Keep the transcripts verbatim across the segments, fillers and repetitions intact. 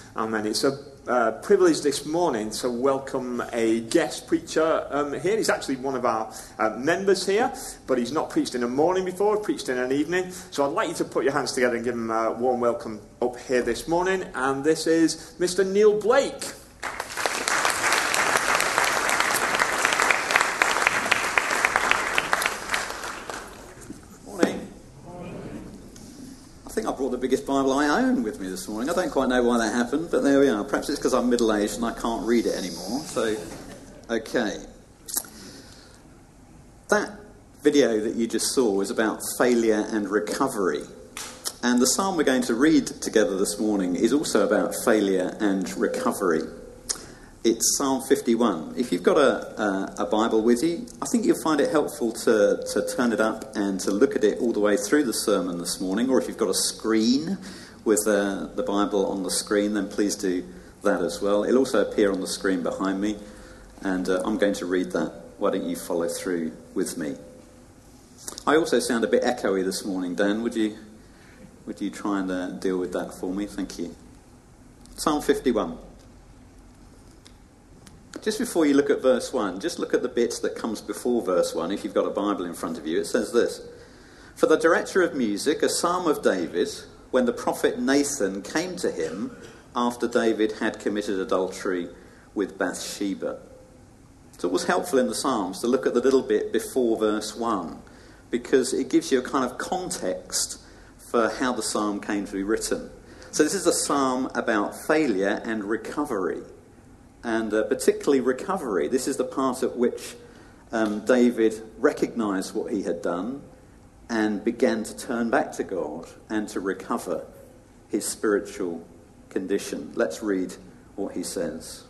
Amen. It's a uh, privilege this morning to welcome a guest preacher um, here. He's actually one of our uh, members here, but he's not preached in the morning before, he's preached in an evening. So I'd like you to put your hands together and give him a warm welcome up here this morning. And this is Mister Neil Blake. I brought the biggest Bible I own with me this morning. I don't quite know why that happened, but there we are. Perhaps it's because I'm middle-aged and I can't read it anymore. So, okay. That video that you just saw was about failure and recovery. And the psalm we're going to read together this morning is also about failure and recovery. It's Psalm fifty-one. If you've got a, a, a Bible with you, I think you'll find it helpful to, to turn it up and to look at it all the way through the sermon this morning. Or if you've got a screen with uh, the Bible on the screen, then please do that as well. It'll also appear on the screen behind me, and uh, I'm going to read that. Why don't you follow through with me? I also sound a bit echoey this morning, Dan. Would you, would you try and uh, deal with that for me? Thank you. Psalm fifty-one. Just before you look at verse one, just look at the bits that comes before verse one, if you've got a Bible in front of you. It says this: "For the director of music, a psalm of David, when the prophet Nathan came to him after David had committed adultery with Bathsheba." It's always helpful in the Psalms to look at the little bit before verse one, because it gives you a kind of context for how the psalm came to be written. So this is a psalm about failure and recovery. And uh, particularly recovery. This is the part at which um, David recognised what he had done and began to turn back to God and to recover his spiritual condition. Let's read what he says.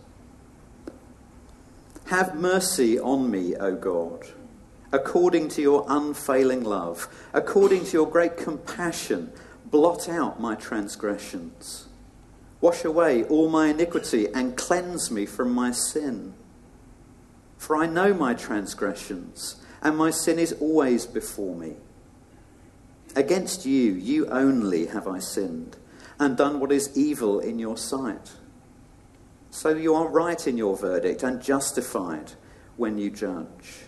"Have mercy on me, O God, according to your unfailing love, according to your great compassion, blot out my transgressions. Wash away all my iniquity and cleanse me from my sin. For I know my transgressions, and my sin is always before me. Against you, you only have I sinned, and done what is evil in your sight. So you are right in your verdict, and justified when you judge.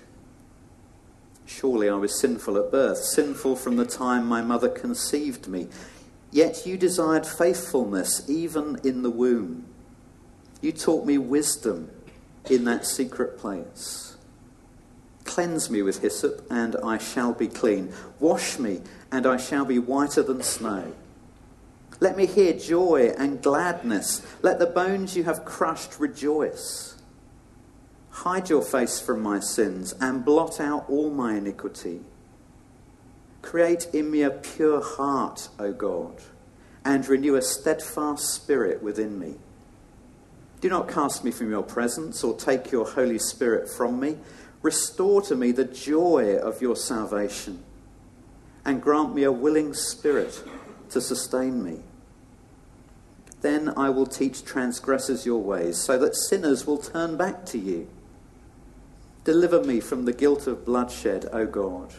Surely I was sinful at birth, sinful from the time my mother conceived me. Yet you desired faithfulness even in the womb. You taught me wisdom in that secret place. Cleanse me with hyssop, and I shall be clean. Wash me, and I shall be whiter than snow. Let me hear joy and gladness. Let the bones you have crushed rejoice. Hide your face from my sins, and blot out all my iniquity. Create in me a pure heart, O God, and renew a steadfast spirit within me. Do not cast me from your presence or take your Holy Spirit from me. Restore to me the joy of your salvation, and grant me a willing spirit to sustain me. Then I will teach transgressors your ways, so that sinners will turn back to you. Deliver me from the guilt of bloodshed, O God,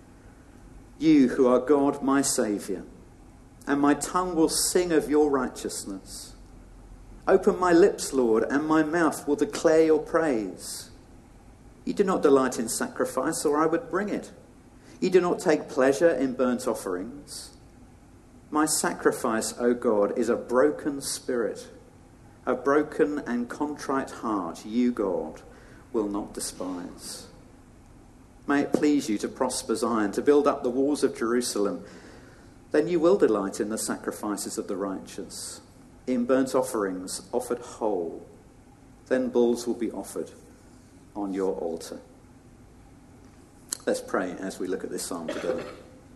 you who are God, my Saviour, and my tongue will sing of your righteousness. Open my lips, Lord, and my mouth will declare your praise. You do not delight in sacrifice, or I would bring it. You do not take pleasure in burnt offerings. My sacrifice, O God, is a broken spirit. A broken and contrite heart, you, God, will not despise. May it please you to prosper Zion, to build up the walls of Jerusalem. Then you will delight in the sacrifices of the righteous, in burnt offerings offered whole. Then bulls will be offered on your altar." Let's pray as we look at this psalm together.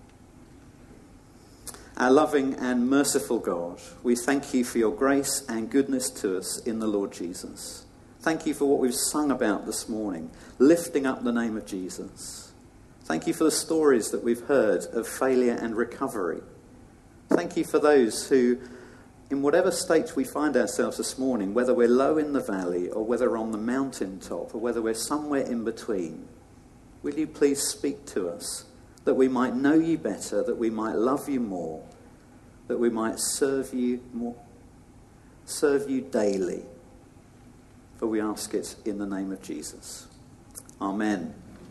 Our loving and merciful God, we thank you for your grace and goodness to us in the Lord Jesus. Thank you for what we've sung about this morning, lifting up the name of Jesus. Thank you for the stories that we've heard of failure and recovery. Thank you for those who, in whatever state we find ourselves this morning, whether we're low in the valley or whether we're on the mountaintop or whether we're somewhere in between, will you please speak to us that we might know you better, that we might love you more, that we might serve you more, serve you daily. For we ask it in the name of Jesus. Amen.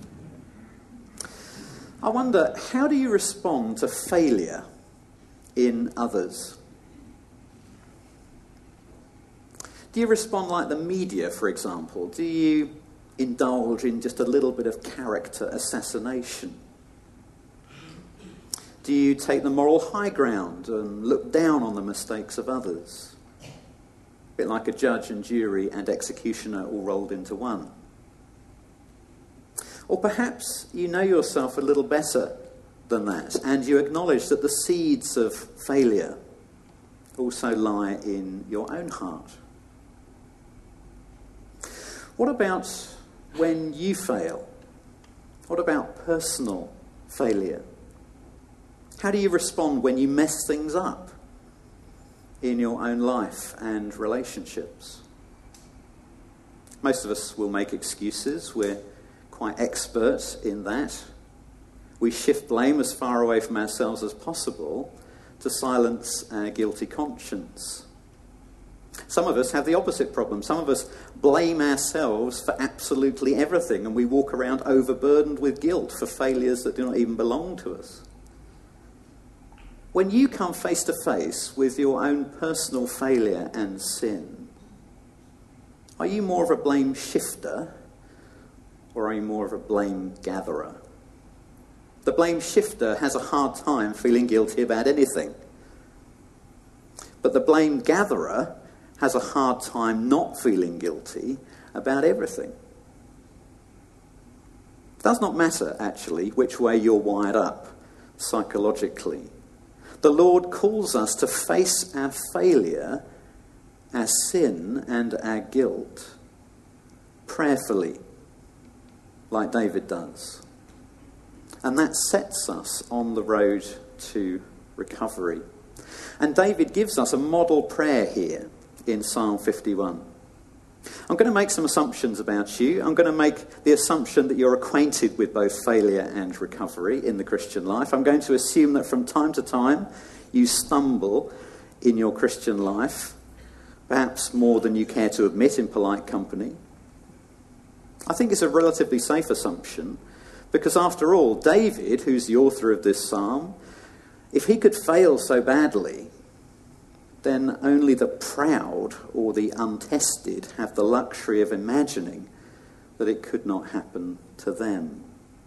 I wonder, how do you respond to failure in others? Do you respond like the media, for example? Do you indulge in just a little bit of character assassination? Do you take the moral high ground and look down on the mistakes of others? A bit like a judge and jury and executioner all rolled into one. Or perhaps you know yourself a little better than that, and you acknowledge that the seeds of failure also lie in your own heart. What about when you fail? What about personal failure? How do you respond when you mess things up in your own life and relationships? Most of us will make excuses. We're quite expert in that. We shift blame as far away from ourselves as possible to silence our guilty conscience. Some of us have the opposite problem. Some of us blame ourselves for absolutely everything, and we walk around overburdened with guilt for failures that do not even belong to us. When you come face to face with your own personal failure and sin, are you more of a blame shifter, or are you more of a blame gatherer? The blame shifter has a hard time feeling guilty about anything. But the blame gatherer has a hard time not feeling guilty about everything. It does not matter, actually, which way you're wired up psychologically. The Lord calls us to face our failure, our sin, and our guilt prayerfully, like David does. And that sets us on the road to recovery. And David gives us a model prayer here in Psalm fifty-one. I'm going to make some assumptions about you. I'm going to make the assumption that you're acquainted with both failure and recovery in the Christian life. I'm going to assume that from time to time you stumble in your Christian life, perhaps more than you care to admit in polite company. I think it's a relatively safe assumption, because after all, David, who's the author of this psalm, if he could fail so badly, then only the proud or the untested have the luxury of imagining that it could not happen to them.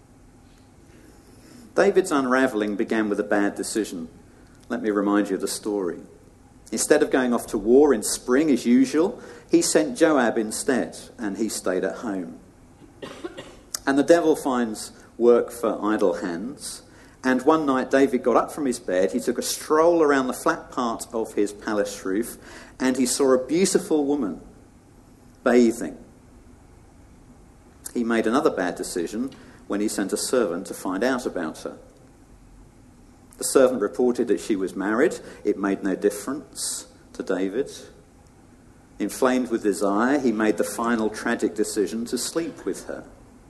David's unravelling began with a bad decision. Let me remind you of the story. Instead of going off to war in spring as usual, he sent Joab instead, and he stayed at home. And the devil finds work for idle hands. And one night David got up from his bed, he took a stroll around the flat part of his palace roof, and he saw a beautiful woman bathing. He made another bad decision when he sent a servant to find out about her. The servant reported that she was married. It made no difference to David. Inflamed with desire, he made the final tragic decision to sleep with her.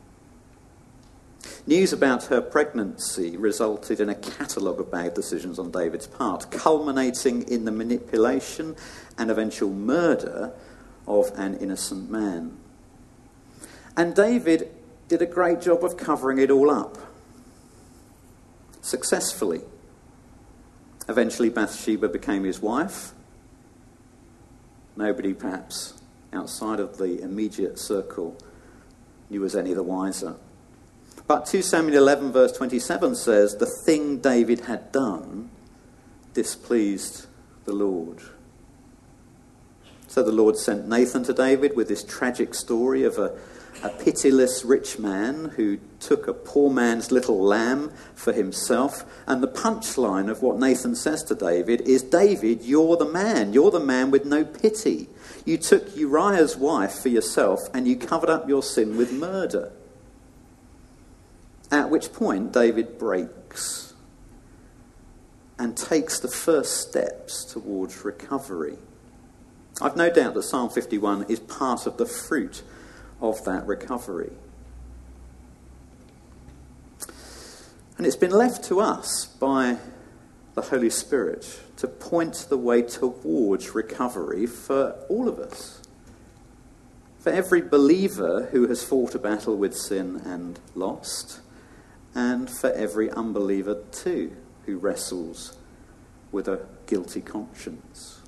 News about her pregnancy resulted in a catalogue of bad decisions on David's part, culminating in the manipulation and eventual murder of an innocent man. And David did a great job of covering it all up, successfully. Eventually Bathsheba became his wife. Nobody, perhaps, outside of the immediate circle knew was any the wiser. But two Samuel eleven verse twenty-seven says, the thing David had done displeased the Lord. So the Lord sent Nathan to David with this tragic story of a, a pitiless rich man who took a poor man's little lamb for himself. And the punchline of what Nathan says to David is, David, you're the man. You're the man with no pity. You took Uriah's wife for yourself and you covered up your sin with murder. At which point David breaks and takes the first steps towards recovery. I've no doubt that Psalm fifty-one is part of the fruit of that recovery. And it's been left to us by the Holy Spirit to point the way towards recovery for all of us. For every believer who has fought a battle with sin and lost, and for every unbeliever too who wrestles with a guilty conscience.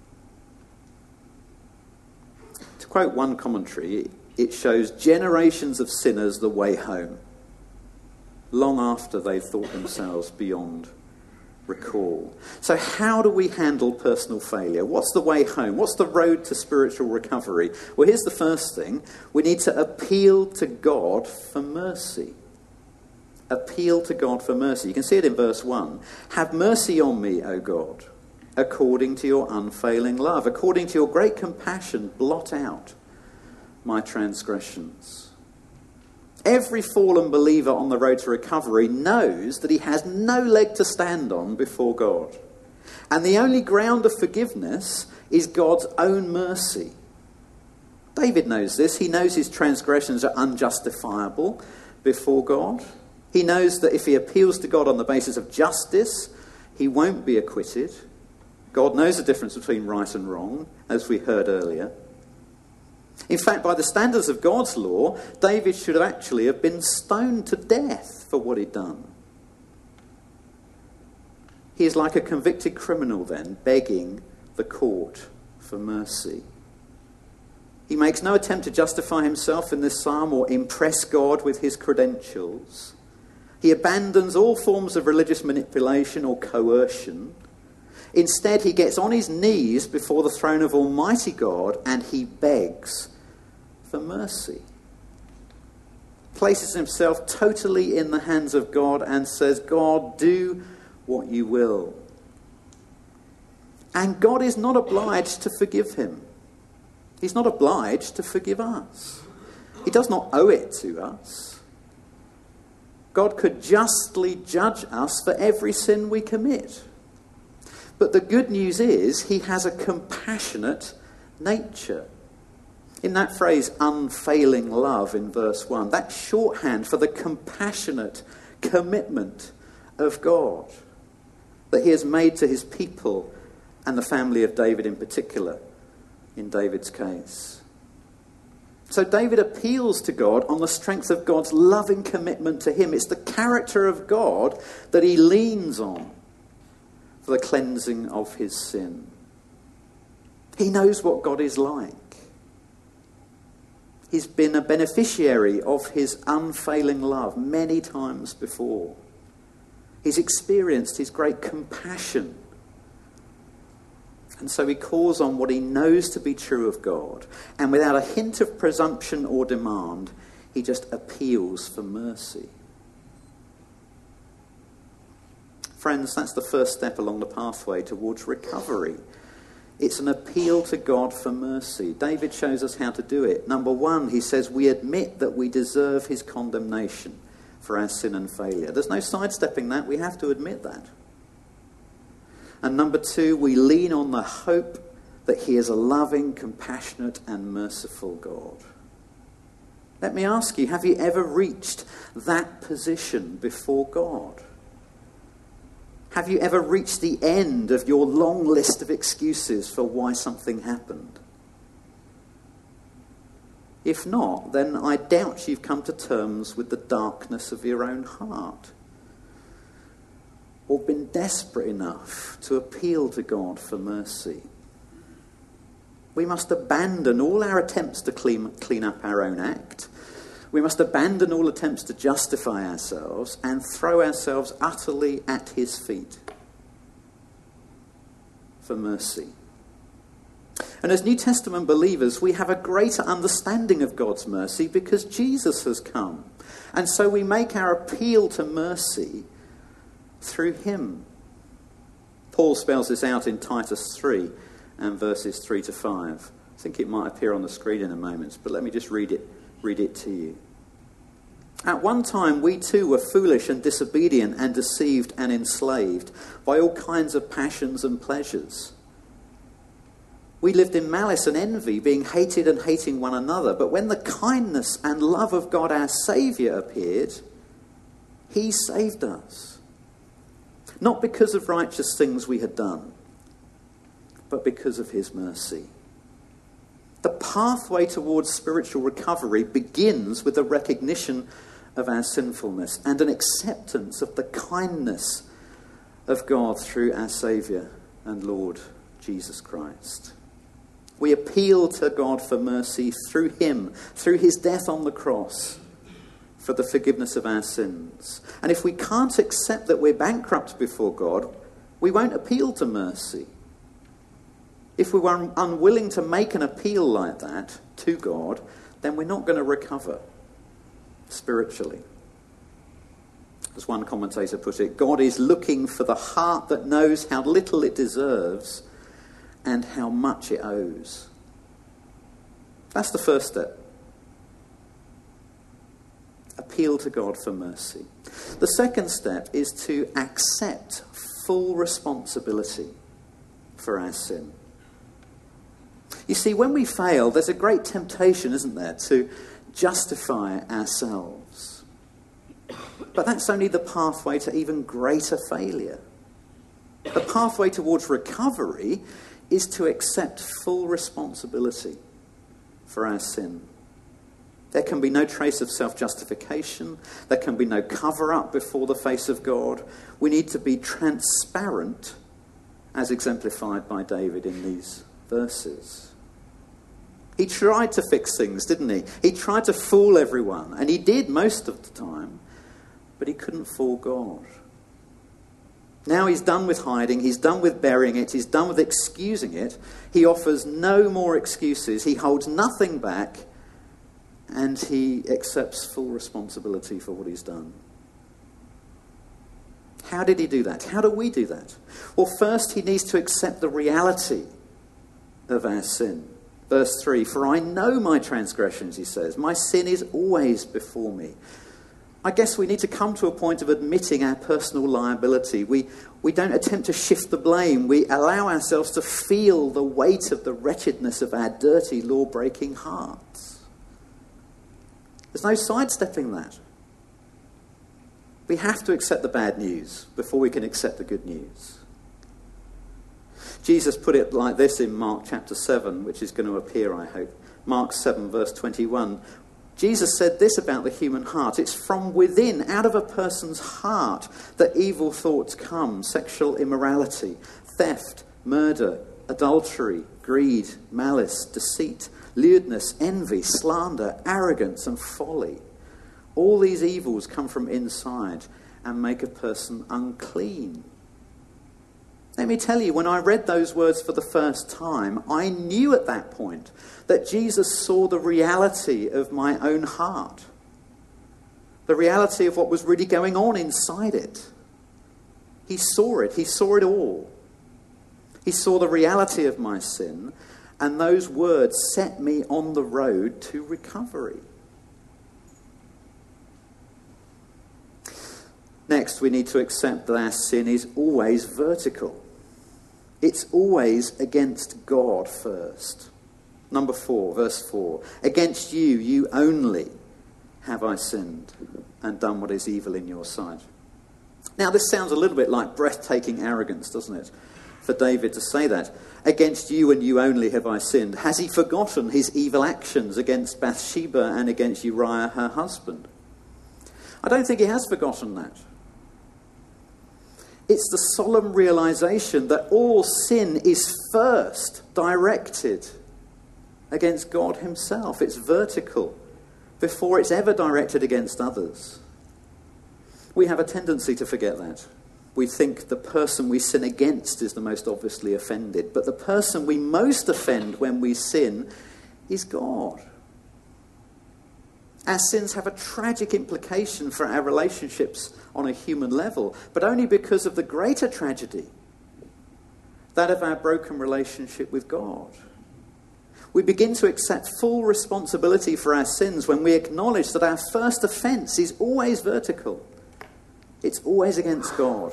To quote one commentary, it shows generations of sinners the way home, long after they thought themselves beyond recall. So how do we handle personal failure? What's the way home? What's the road to spiritual recovery? Well, here's the first thing. We need to appeal to God for mercy. Appeal to God for mercy. You can see it in verse one. Have mercy on me, O God, according to your unfailing love. According to your great compassion, blot out my transgressions. Every fallen believer on the road to recovery knows that he has no leg to stand on before God. And the only ground of forgiveness is God's own mercy. David knows this. He knows his transgressions are unjustifiable before God. He knows that if he appeals to God on the basis of justice, he won't be acquitted. God knows the difference between right and wrong, as we heard earlier. In fact, by the standards of God's law, David should have actually have been stoned to death for what he'd done. He is like a convicted criminal then, begging the court for mercy. He makes no attempt to justify himself in this psalm or impress God with his credentials. He abandons all forms of religious manipulation or coercion. Instead, he gets on his knees before the throne of Almighty God and he begs for mercy. Places himself totally in the hands of God and says, God, do what you will. And God is not obliged to forgive him. He's not obliged to forgive us. He does not owe it to us. God could justly judge us for every sin we commit. But the good news is he has a compassionate nature. In that phrase, unfailing love in verse one, that's shorthand for the compassionate commitment of God that he has made to his people and the family of David in particular, in David's case. So David appeals to God on the strength of God's loving commitment to him. It's the character of God that he leans on for the cleansing of his sin. He knows what God is like. He's been a beneficiary of his unfailing love many times before. He's experienced his great compassion. And so he calls on what he knows to be true of God. And without a hint of presumption or demand, he just appeals for mercy. Friends, that's the first step along the pathway towards recovery. It's an appeal to God for mercy. David shows us how to do it. Number one, he says we admit that we deserve his condemnation for our sin and failure. There's no sidestepping that. We have to admit that. And number two, we lean on the hope that he is a loving, compassionate, and merciful God. Let me ask you, have you ever reached that position before God? Have you ever reached the end of your long list of excuses for why something happened? If not, then I doubt you've come to terms with the darkness of your own heart, or been desperate enough to appeal to God for mercy. We must abandon all our attempts to clean, clean up our own act. We must abandon all attempts to justify ourselves and throw ourselves utterly at his feet for mercy. And as New Testament believers, we have a greater understanding of God's mercy because Jesus has come. And so we make our appeal to mercy through him. Paul spells this out in Titus three and verses three to five. I think it might appear on the screen in a moment, but let me just read it, read it to you. At one time we too were foolish and disobedient and deceived and enslaved by all kinds of passions and pleasures. We lived in malice and envy, being hated and hating one another. But when the kindness and love of God our Saviour appeared, he saved us. not because of righteous things we had done, but because of his mercy. The pathway towards spiritual recovery begins with a recognition of our sinfulness and an acceptance of the kindness of God through our Saviour and Lord Jesus Christ. We appeal to God for mercy through him, through his death on the cross, for the forgiveness of our sins. And if we can't accept that we're bankrupt before God, we won't appeal to mercy. If we were unwilling to make an appeal like that to God, then we're not going to recover spiritually. As one commentator put it, God is looking for the heart that knows how little it deserves and how much it owes. That's the first step. Appeal to God for mercy. The second step is to accept full responsibility for our sin. You see, when we fail, there's a great temptation, isn't there, to justify ourselves. But that's only the pathway to even greater failure. The pathway towards recovery is to accept full responsibility for our sin. There can be no trace of self-justification. There can be no cover-up before the face of God. We need to be transparent, as exemplified by David in these verses. He tried to fix things, didn't he? He tried to fool everyone, and he did most of the time, but he couldn't fool God. Now he's done with hiding, he's done with burying it, he's done with excusing it. He offers no more excuses, he holds nothing back, and he accepts full responsibility for what he's done. How did he do that? How do we do that? Well, first he needs to accept the reality of our sin. Verse three, for I know my transgressions, he says. My sin is always before me. I guess we need to come to a point of admitting our personal liability. We, we don't attempt to shift the blame. We allow ourselves to feel the weight of the wretchedness of our dirty, law-breaking hearts. There's no sidestepping that. We have to accept the bad news before we can accept the good news. Jesus put it like this in Mark chapter seven, which is going to appear, I hope. Mark seven, verse twenty-one. Jesus said this about the human heart. It's from within, out of a person's heart, that evil thoughts come. Sexual immorality, theft, murder, adultery, greed, malice, deceit, lewdness, envy, slander, arrogance, and folly. All these evils come from inside and make a person unclean. Let me tell you, when I read those words for the first time, I knew at that point that Jesus saw the reality of my own heart. The reality of what was really going on inside it. He saw it. He saw it all. He saw the reality of my sin, and those words set me on the road to recovery. Next, we need to accept that our sin is always vertical. It's always against God first. Number four, verse four. Against you, you only, have I sinned and done what is evil in your sight. Now, this sounds a little bit like breathtaking arrogance, doesn't it? For David to say that. Against you and you only have I sinned. Has he forgotten his evil actions against Bathsheba and against Uriah, her husband? I don't think he has forgotten that. It's the solemn realization that all sin is first directed against God himself. It's vertical before it's ever directed against others. We have a tendency to forget that. We think the person we sin against is the most obviously offended, but the person we most offend when we sin is God. Our sins have a tragic implication for our relationships on a human level, but only because of the greater tragedy, that of our broken relationship with God. We begin to accept full responsibility for our sins when we acknowledge that our first offence is always vertical. It's always against God.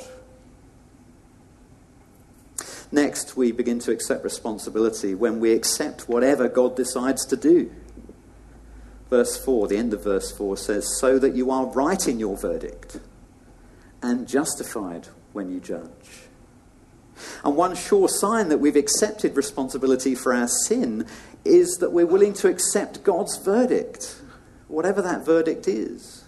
Next, we begin to accept responsibility when we accept whatever God decides to do. Verse four, the end of verse four says, so that you are right in your verdict and justified when you judge. And one sure sign that we've accepted responsibility for our sin is that we're willing to accept God's verdict, whatever that verdict is.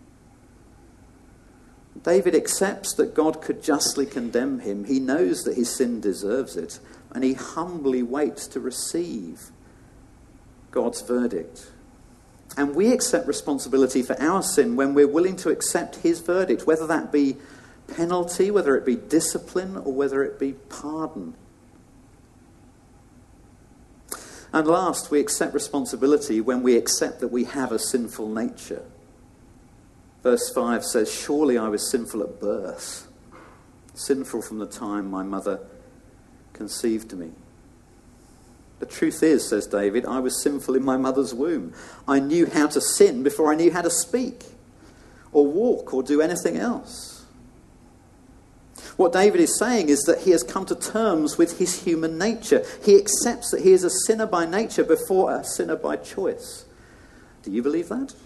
David accepts that God could justly condemn him. He knows that his sin deserves it, and he humbly waits to receive God's verdict. And we accept responsibility for our sin when we're willing to accept his verdict, whether that be penalty, whether it be discipline, or whether it be pardon. And last, we accept responsibility when we accept that we have a sinful nature. Verse five says, "Surely I was sinful at birth, sinful from the time my mother conceived me." The truth is, says David, I was sinful in my mother's womb. I knew how to sin before I knew how to speak, or walk, or do anything else. What David is saying is that he has come to terms with his human nature. He accepts that he is a sinner by nature before a sinner by choice. Do you believe that?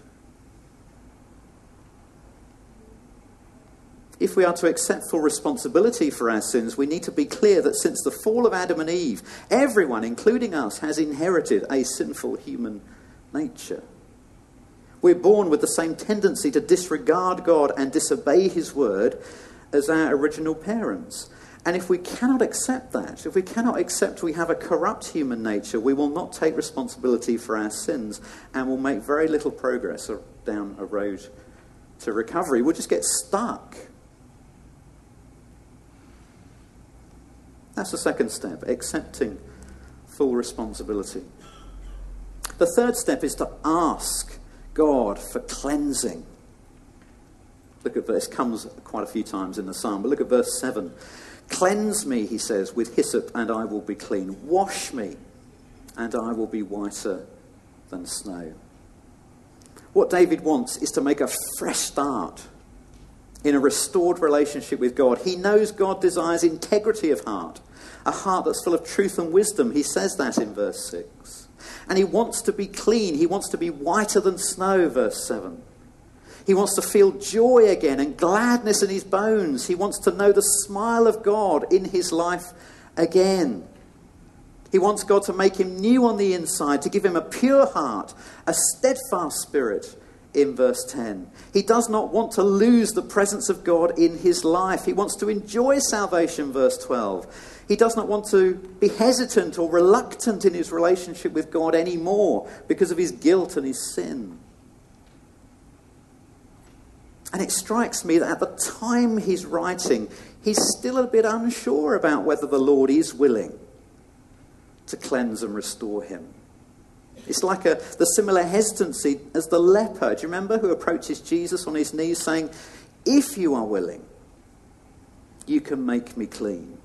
If we are to accept full responsibility for our sins, we need to be clear that since the fall of Adam and Eve, everyone, including us, has inherited a sinful human nature. We're born with the same tendency to disregard God and disobey his word as our original parents. And if we cannot accept that, if we cannot accept we have a corrupt human nature, we will not take responsibility for our sins and will make very little progress down a road to recovery. We'll just get stuck. That's the second step, accepting full responsibility. The third step is to ask God for cleansing. Look at this, comes quite a few times in the psalm, but look at verse seven. "Cleanse me," he says, "with hyssop, and I will be clean. Wash me, and I will be whiter than snow." What David wants is to make a fresh start in a restored relationship with God. He knows God desires integrity of heart, a heart that's full of truth and wisdom. He says that in verse six. And he wants to be clean. He wants to be whiter than snow, verse seven. He wants to feel joy again and gladness in his bones. He wants to know the smile of God in his life again. He wants God to make him new on the inside, to give him a pure heart, a steadfast spirit, in verse ten. He does not want to lose the presence of God in his life. He wants to enjoy salvation, verse twelve. He does not want to be hesitant or reluctant in his relationship with God anymore because of his guilt and his sin. And it strikes me that at the time he's writing, he's still a bit unsure about whether the Lord is willing to cleanse and restore him. It's like a, the similar hesitancy as the leper. Do you remember, who approaches Jesus on his knees saying, "If you are willing, you can make me clean."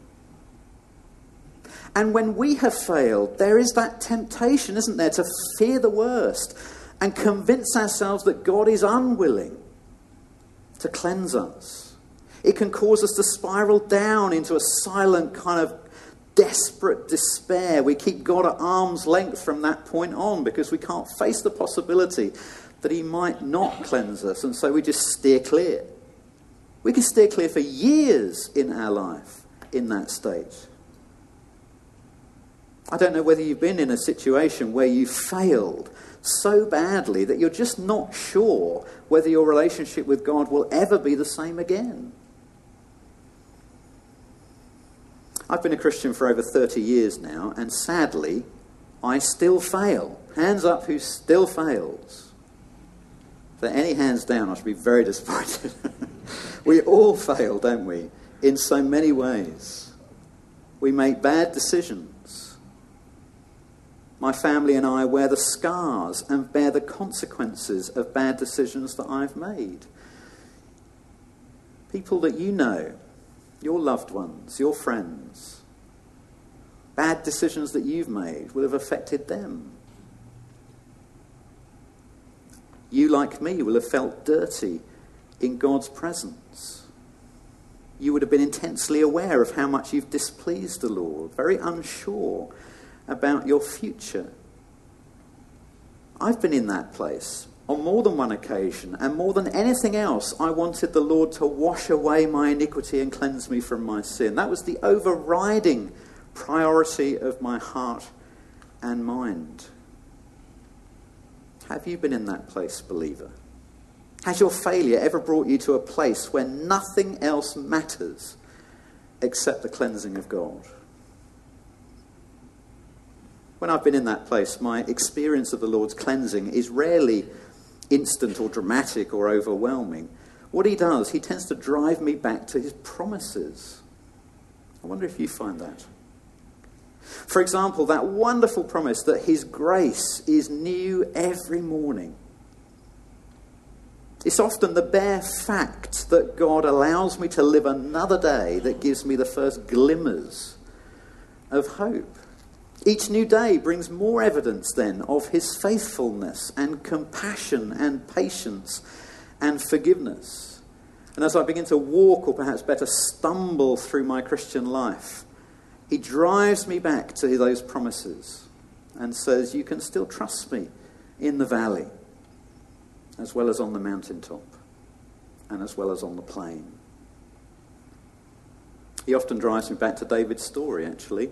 And when we have failed, there is that temptation, isn't there, to fear the worst and convince ourselves that God is unwilling to cleanse us. It can cause us to spiral down into a silent kind of desperate despair. We keep God at arm's length from that point on because we can't face the possibility that he might not cleanse us, and so we just steer clear. We can steer clear for years in our life in that state. I don't know whether you've been in a situation where you failed so badly that you're just not sure whether your relationship with God will ever be the same again. I've been a Christian for over thirty years now, and sadly, I still fail. Hands up who still fails. If there are any hands down, I should be very disappointed. We all fail, don't we? In so many ways. We make bad decisions. My family and I wear the scars and bear the consequences of bad decisions that I've made. People that you know, your loved ones, your friends, bad decisions that you've made will have affected them. You, like me, will have felt dirty in God's presence. You would have been intensely aware of how much you've displeased the Lord, very unsure about your future. I've been in that place On more than one occasion, and more than anything else, I wanted the Lord to wash away my iniquity and cleanse me from my sin. That was the overriding priority of my heart and mind. Have you been in that place, believer? Has your failure ever brought you to a place where nothing else matters except the cleansing of God? When I've been in that place, my experience of the Lord's cleansing is rarely instant or dramatic or overwhelming. What he does, he tends to drive me back to his promises. I wonder if you find that. For example, that wonderful promise that his grace is new every morning. It's often the bare fact that God allows me to live another day that gives me the first glimmers of hope. Each new day brings more evidence then of his faithfulness and compassion and patience and forgiveness. And as I begin to walk, or perhaps better stumble through my Christian life, he drives me back to those promises and says, you can still trust me in the valley, as well as on the mountaintop, and as well as on the plain. He often drives me back to David's story, actually.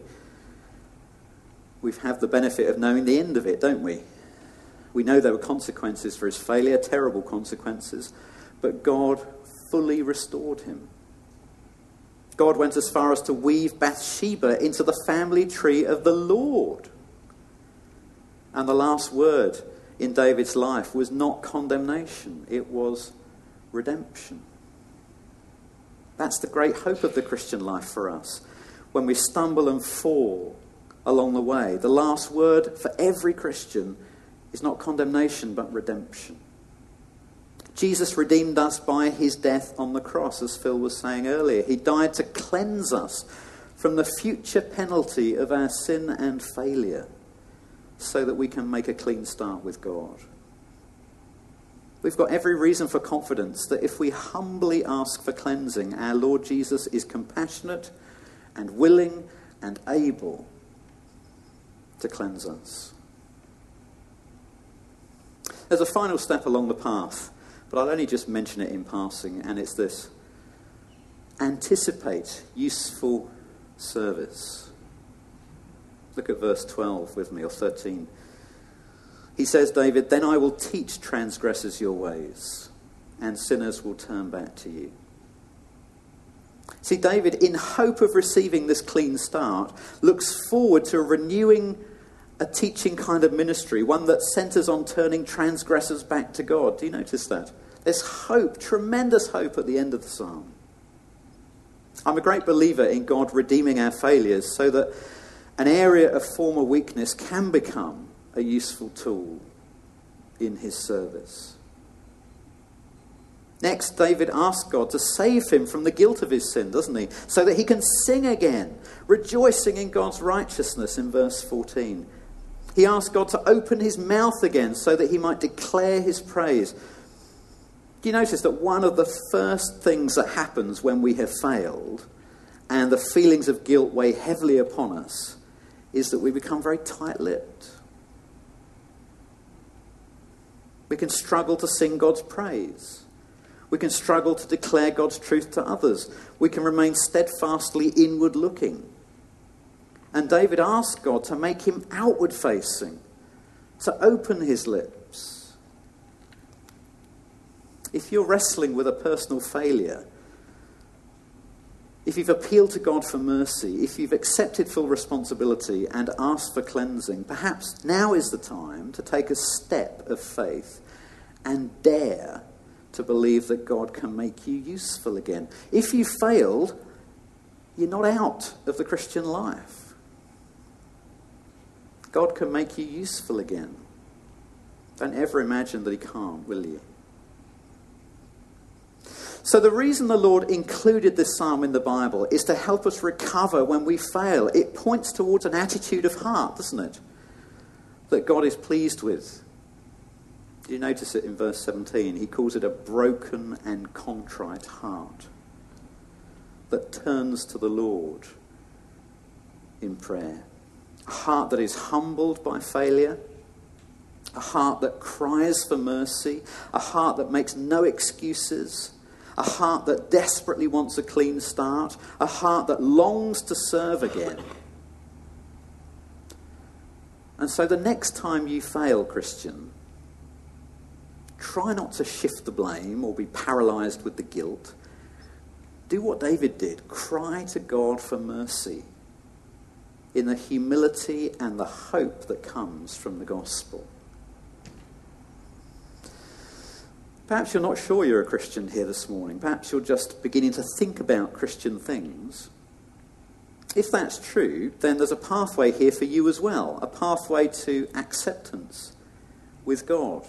We have the benefit of knowing the end of it, don't we? We know there were consequences for his failure, terrible consequences, but God fully restored him. God went as far as to weave Bathsheba into the family tree of the Lord. And the last word in David's life was not condemnation, it was redemption. That's the great hope of the Christian life for us. When we stumble and fall along the way, the last word for every Christian is not condemnation but redemption. Jesus redeemed us by his death on the cross, as Phil was saying earlier. He died to cleanse us from the future penalty of our sin and failure, so that we can make a clean start with God. We've got every reason for confidence that if we humbly ask for cleansing, our Lord Jesus is compassionate and willing and able to cleanse us. There's a final step along the path, but I'll only just mention it in passing, and it's this. Anticipate useful service. Look at verse twelve with me, or thirteen. He says, David, then I will teach transgressors your ways, and sinners will turn back to you. See, David, in hope of receiving this clean start, looks forward to renewing a teaching kind of ministry, one that centres on turning transgressors back to God. Do you notice that? There's hope, tremendous hope at the end of the psalm. I'm a great believer in God redeeming our failures so that an area of former weakness can become a useful tool in his service. Next, David asks God to save him from the guilt of his sin, doesn't he? So that he can sing again, rejoicing in God's righteousness in verse fourteen. He asks God to open his mouth again so that he might declare his praise. Do you notice that one of the first things that happens when we have failed and the feelings of guilt weigh heavily upon us is that we become very tight-lipped? We can struggle to sing God's praise. We can struggle to declare God's truth to others. We can remain steadfastly inward-looking. And David asked God to make him outward-facing, to open his lips. If you're wrestling with a personal failure, if you've appealed to God for mercy, if you've accepted full responsibility and asked for cleansing, perhaps now is the time to take a step of faith and dare to believe that God can make you useful again. If you failed, you're not out of the Christian life. God can make you useful again. Don't ever imagine that he can't, will you? So the reason the Lord included this psalm in the Bible is to help us recover when we fail. It points towards an attitude of heart, doesn't it? That God is pleased with. Do you notice it in verse seventeen? He calls it a broken and contrite heart that turns to the Lord in prayer. A heart that is humbled by failure, a heart that cries for mercy, a heart that makes no excuses, a heart that desperately wants a clean start, a heart that longs to serve again. And so the next time you fail, Christian, try not to shift the blame or be paralysed with the guilt. Do what David did. Cry to God for mercy in the humility and the hope that comes from the gospel. Perhaps you're not sure you're a Christian here this morning. Perhaps you're just beginning to think about Christian things. If that's true, then there's a pathway here for you as well, a pathway to acceptance with God.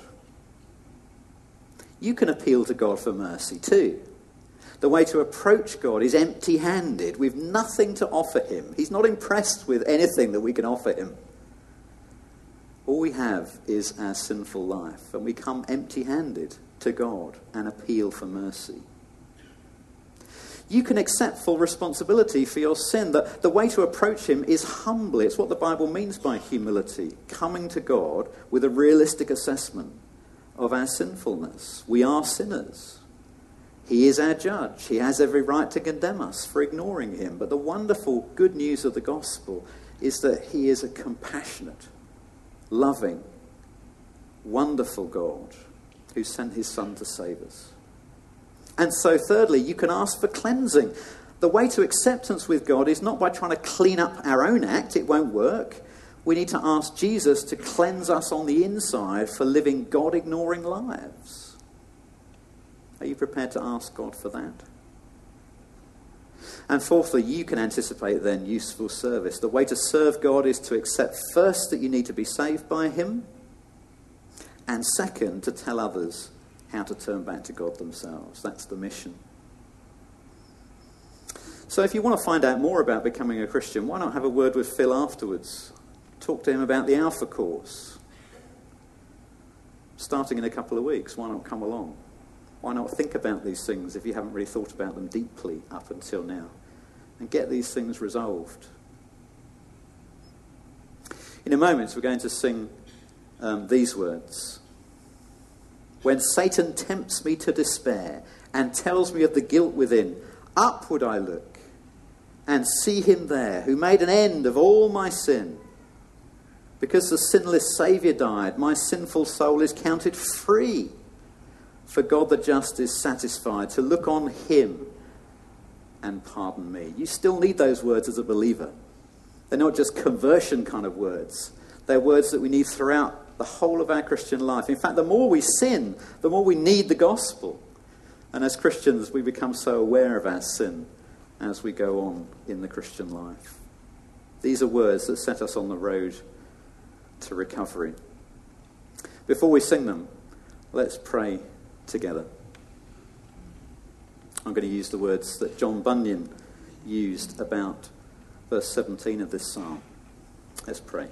You can appeal to God for mercy too. The way to approach God is empty-handed, with nothing to offer him. He's not impressed with anything that we can offer him. All we have is our sinful life, and we come empty-handed to God and appeal for mercy. You can accept full responsibility for your sin. The, the way to approach him is humbly. It's what the Bible means by humility, coming to God with a realistic assessment of our sinfulness. We are sinners. He is our judge. He has every right to condemn us for ignoring him. But the wonderful good news of the gospel is that he is a compassionate, loving, wonderful God who sent his Son to save us. And so thirdly, you can ask for cleansing. The way to acceptance with God is not by trying to clean up our own act. It won't work. We need to ask Jesus to cleanse us on the inside for living God-ignoring lives. Are you prepared to ask God for that? And fourthly, you can anticipate then useful service. The way to serve God is to accept first that you need to be saved by him, and second, to tell others how to turn back to God themselves. That's the mission. So if you want to find out more about becoming a Christian, why not have a word with Phil afterwards? Talk to him about the Alpha course. Starting in a couple of weeks, why not come along? Why not think about these things if you haven't really thought about them deeply up until now? And get these things resolved. In a moment, we're going to sing um, these words. When Satan tempts me to despair and tells me of the guilt within, upward I look and see him there who made an end of all my sin. Because the sinless Saviour died, my sinful soul is counted free. For God the just is satisfied to look on him and pardon me. You still need those words as a believer. They're not just conversion kind of words. They're words that we need throughout the whole of our Christian life. In fact, the more we sin, the more we need the gospel. And as Christians, we become so aware of our sin as we go on in the Christian life. These are words that set us on the road to recovery. Before we sing them, let's pray together. I'm going to use the words that John Bunyan used about verse seventeen of this psalm. Let's pray.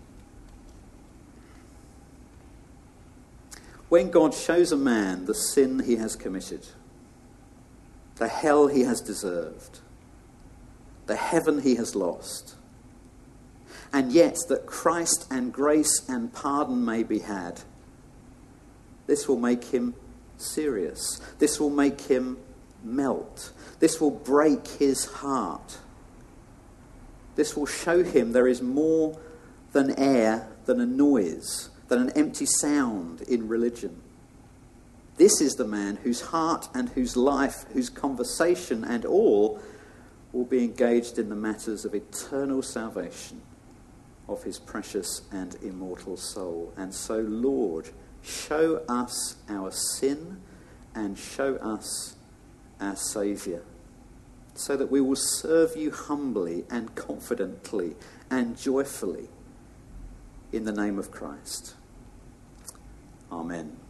When God shows a man the sin he has committed, the hell he has deserved, the heaven he has lost, and yet that Christ and grace and pardon may be had, this will make him serious. This will make him melt. This will break his heart. This will show him there is more than air, than a noise, than an empty sound in religion. This is the man whose heart and whose life, whose conversation and all will be engaged in the matters of eternal salvation of his precious and immortal soul. And so, Lord, show us our sin and show us our Saviour, so that we will serve you humbly and confidently and joyfully in the name of Christ. Amen.